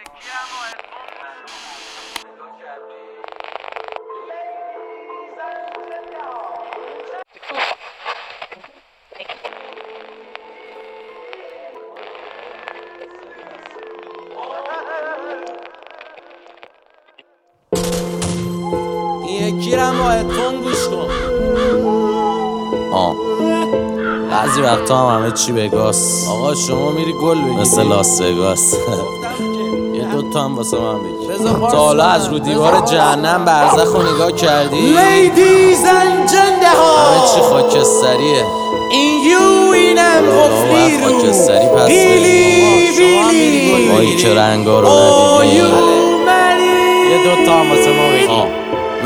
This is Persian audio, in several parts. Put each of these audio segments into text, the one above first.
یکی رو با هدفون گوش کن. بعضی وقتا هم همه چی بگاست. آقا شما میری گل بگیری مثل لاس وگاس. یه دوتا هم واسه من بگیر. تا حالا از رو دیوار جهنم برزخ رو نگاه کردی؟ Ladies and gentlemen، همه چی خاکستریه. این یو اینم غفلی رو خاکستری پس بیلی بایی که رنگا رو ندیدی. یه دوتا هم واسه ما بگیر.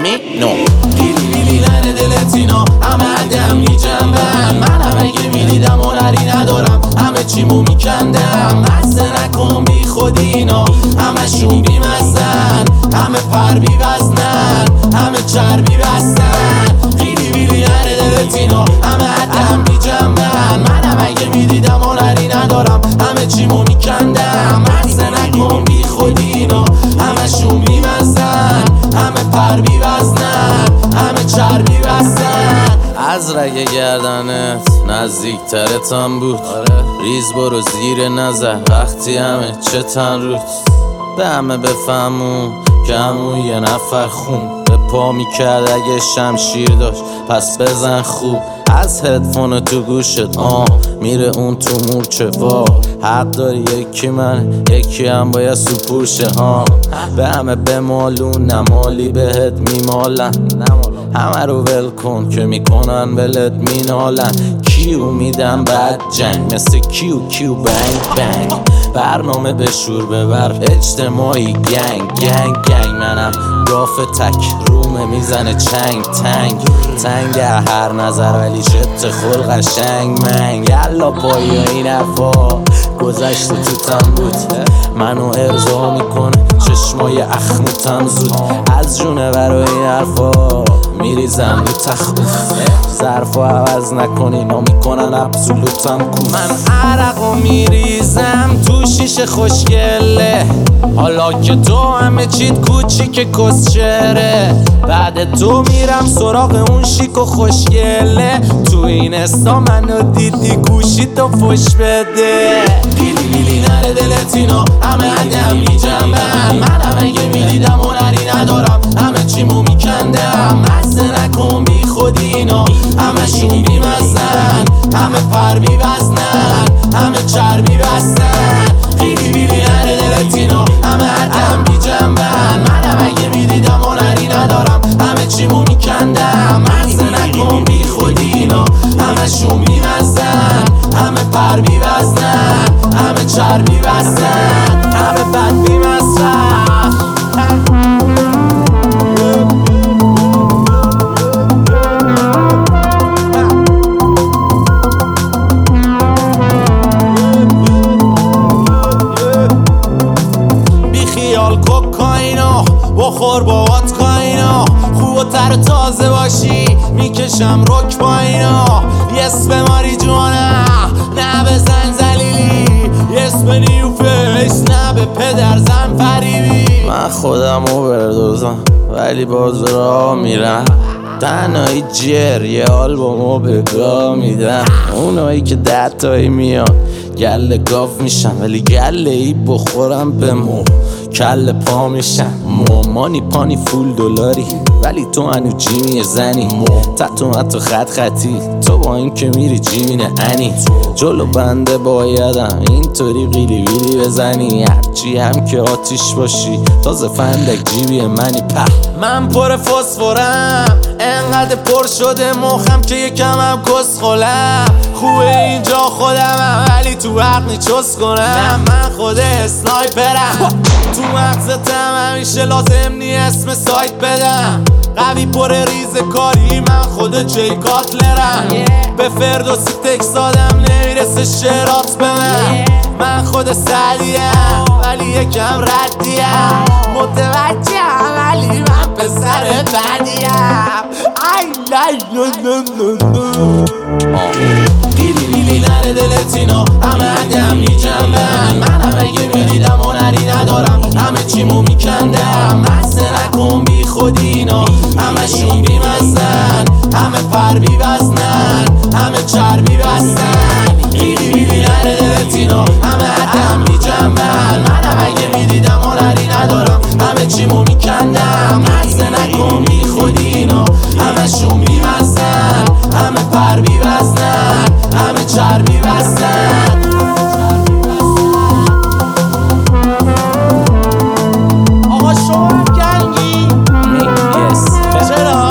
بیلی نره دلت اینا همه عدم میجنبن. منم اگه میدیدم هنری ندارم همه چیمو میکندم. مزه نکن بی خودی اینا همه شون بی مزن، همه پر بی وزنن، همه چربی بستن. بیلی نره دلت اینا همه عدم میجنبن. منم اگه میدیدم هنری ندارم همه چیمو میکندم. مزه نکن بی خودی اینا همه شون بی مزن، همه پر بی وزنن، همه چربی بستن. از رگ گردنت نزدیکترتم بود. ریز برو زیر نظر وقتی همه چه تن روت. به همه بفهمون که همون یه نفر خون به پا میکرد اگه شمشیر داشت پس بزن خوب. از هدفون تو گوشت میره اون تو مورچه. حق داری یکی من یکی هم باید سپوشه. به همه بمالون نمالی بهت میمالن. همه رو ول کن که میکنن ولت مینالن. کیو میدم بعد جنگ مثل کیو بنگ بنگ. برنامه به شور ببر اجتماعی گنگ. منم گاف تک رومه میزنه چنگ تنگ هر نظر ولی شت خل قشنگ منگ. یلا پایی این حرفا گذشت تو تم بود. منو ارضا میکنه چشمای اخموتم زود. از جونه برای این حرفا میریزم رو تخوف. ظرفا عوض نکنی نا میکنن ابسولوتم کوف. من عرقو میریزم تو شیشه خوشگله. حالا که تو همه چیت کوچیک کسچره. بعد تو میرم سراغ اون شیک و خوشگله. تو این استا منو دیدی گوشی تو فش بده. بیلی نره دلت اینا همه عدم میجنبن. منم اگه میدیدم هنری ندارم همه چیمو میکندم. مزه نکن بی خودی اینا همه شون بی مزن، همه پر بی وزنن، همه چربی بستن. بیلی نره دلت اینا همه عدم میجنبن. منم اگه میدیدم هنری ندارم همه چیمو میکندم. مزه نکن بی خودی اینا همه شون بی مزن، همه پر بی وزنن، همه چربی بستن، همه بد بی مصرف. بخور با واتکاینا خوبتر تازه باشی میکشم رک با اینا. یس به ماری جوانا نه بزن زلیلی. یس به نیو فیس نه به پدر زن فریبی. من خودم رو بردازم ولی باز راه میرم. تنهایی جر یه آلبومو به گاه میدم. اونایی که 10 تایی میان گله گاف میشم ولی گله ای بخورم به مو کل پا میشم. مانی پانی فول دلاری ولی تو هنو جیمی زنی. تتو خطی تو با این که میری جیمینه انی. جلو بنده بایدم اینطوری قیلی بزنی. هرچی هم که آتیش باشی تازه فندک جیبی منی. من پر فسفورم انقدر پر شده مخم که یکم هم کس خولم. خوبه اینجا خودمم ولی تو عقل چس کنم. من خود اسنایپرم تو مغزتم همیشه لازم نی اسم سایت بدم. قوی پر ریز کاری من خود جی کاتلرم. به فردوسی تکس دادم نمیرسه شرات به من خود سدیم ولی یکم ردیم. متوجهم ولی من پسر بدیم. I دیدی بیلی نره دلت اینا همه عدم میجنبن منم اگه میدیدم هنری ندارم همه چیمو میکندم مست نکن بی خودی اینا همه شون بی مزن همه پر بی وزنن همه چربی بستن دیدی بیلی نره دلت اینا همه عدم میجنبن منم اگه میدیدم هنری ندارم همه چیمو میکندم مست نکن بی خودی اینا همه شون بی مزن همه پر بی وزنن همه چربی بستن آقا شما هم گنگی؟ چرا؟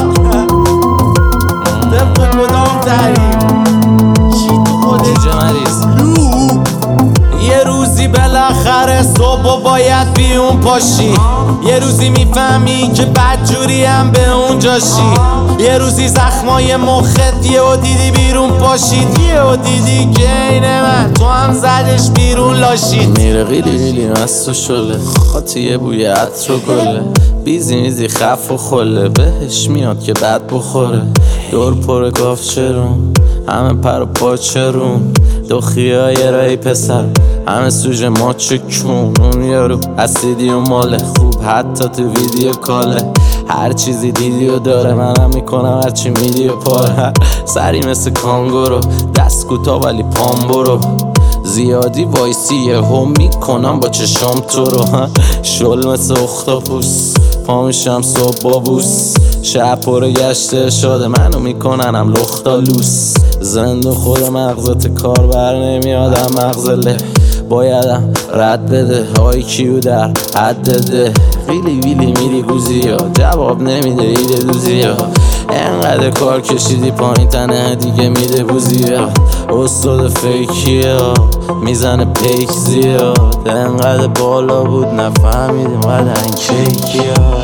طبق کدام تعریف؟ چی تو خودت؟ جوجه مریض یه روزی بالاخره صبح باید بیون پاشی یه روزی میفهمی که بدجوری هم به اونجاشی یه روزی زخمای مخت یهو دیدی بیرون پاشید یهو دیدی که اینه من تو هم زدش بیرون لاشید میره قیلی قیلی مست و شله خاطیه بوی عطر و گله بیزی میزی خف و خله بهش میاد که بد بخوره دور پر گاف چرون همه پر و پا چرون دو خیای رای پسر همه سوژه ماچه کون اون یارو اسیدی و ماله خوب حتی تو ویدیو کاله هر چیزی دیدی و داره منم میکنم هرچی میدی و پاره سری مثل کانگورو دست کوتا ولی پام برو زیادی وایسی هم میکنم با چشام تو رو شل مثل اختاپوس پا میشم صبح با بوس شب پر گشته شده منو میکننم لختالوس زند خود مغزت کار بر نمیادم مغزله بایدم رد بده های کیو در حد ده ویلی ویلی میری گوزی ها جواب نمیده ایده دوزی ها انقدر کار کشیدی پایین تنه دیگه میده بوزی ها استاد فیکی ها میزنه پیک زیاد انقدر بالا بود نفهمیدیم قدن کیکی ها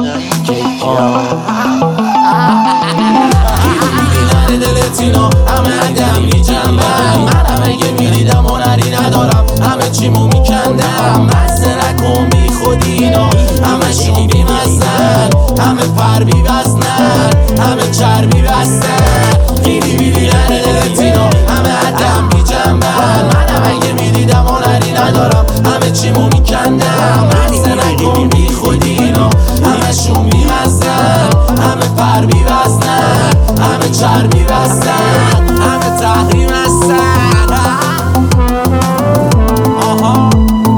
دلت اینا همه عدم میجنبن منم اگه میدیدم هنری ندارم همه چیمو میکندم مست نکن بی خودی اینا همه شون بی مزن همه پر بی وزنن همه چربی بستن بیلی بیلی نره دلت اینا همه عدم میجنبن منم اگه میدیدم هنری ندارم همه چیمو میکندم مست نکن بی خودی اینا همه شون بی مزن همه پر بی وزنن همه چربی بستن همه تحریم هستن آها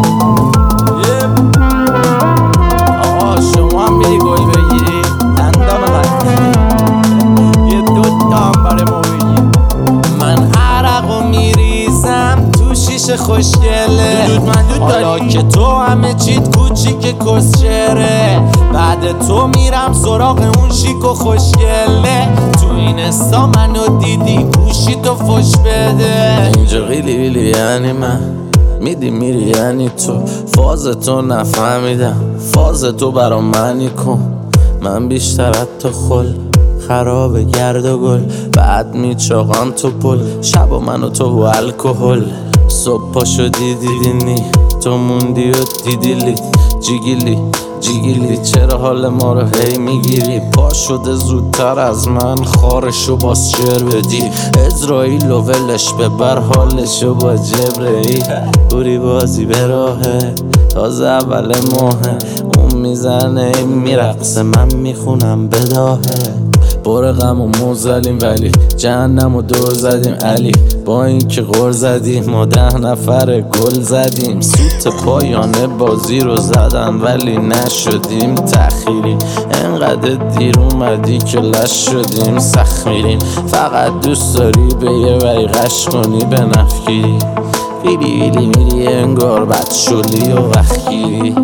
آقا شما هم میری گل بگیری دندان من یه دوتا هم برای ما بگیر من عرقو میریزم تو شیشه خوشگله حالا که تو همه چیت کوچیک کسچره بعد تو میرم سراغ اون شیک و خوشگله تو این استا منو دیدی گوشی تو فش بده اینجا قیلی ویلی یعنی من میدی میری یعنی تو فاز تو نفهمیدم فاز تو برام معنی کن من بیشتر از تو خل خراب گرد و گل بعد میچاقم تو پل شب و من و تو و الکل صبح پا شدی دیدینی تو موندی و دیدیلی جیگیلی جیگیلی چرا حال ما رو هی میگیری پا شده زودتر از من خارشو باز شعر بدی اسرائیل و ولش ببر حالشو با جبرئیل بوری بازی به راهه تازه اول ماهه اون میزنه میرقصه من میخونم بداهه بار غم و موزلیم ولی جهنم و دور زدیم علی با این که غور زدیم ما 10 نفر گل زدیم سوت پایانه بازی رو زدن ولی نشدیم تأخیری انقدر دیر اومدی که لش شدیم سخت میریم فقط دوست داری به یه وری غش کنی به نفگیری ویلی ویلی میری انگار بد شلی و وخگیری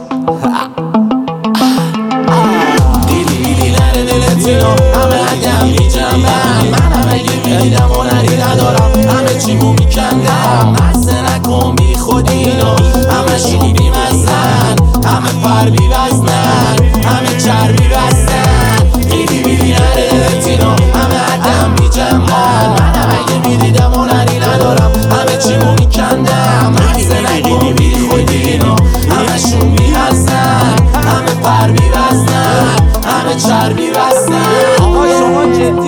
همه عدم میجنبن منم اگه میدیدم هنری ندارم همه چیمو میکندم مست نکن بی خودی اینا همه شون بی مزن همه پر بی وزنن همه چربی بستن بیلی بیلی نره دلت اینا همه عدم میجنبن منم اگه میدیدم هنری ندارم همه چیمو میکندم مست نکن بی خودی اینا همه شون بی مزن همه پر بی وزنن همه چربی بستن آقا شما جدی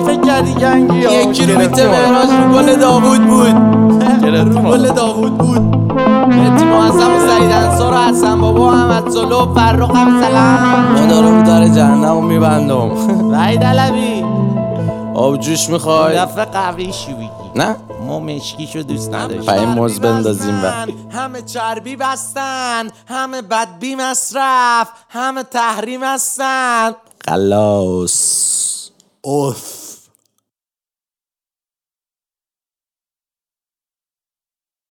حسن بابا احمد جلو فرخ هم سلام مدارم در جهنم میبندم وحید علوی آب جوش میخوای؟ دفعه قهوه شو بگی نه ما مشکیشو دوست نداشتیم پای موز بندازیم همه چربی بستن همه بدبی مصرف همه تحریم هستن خلاص اوف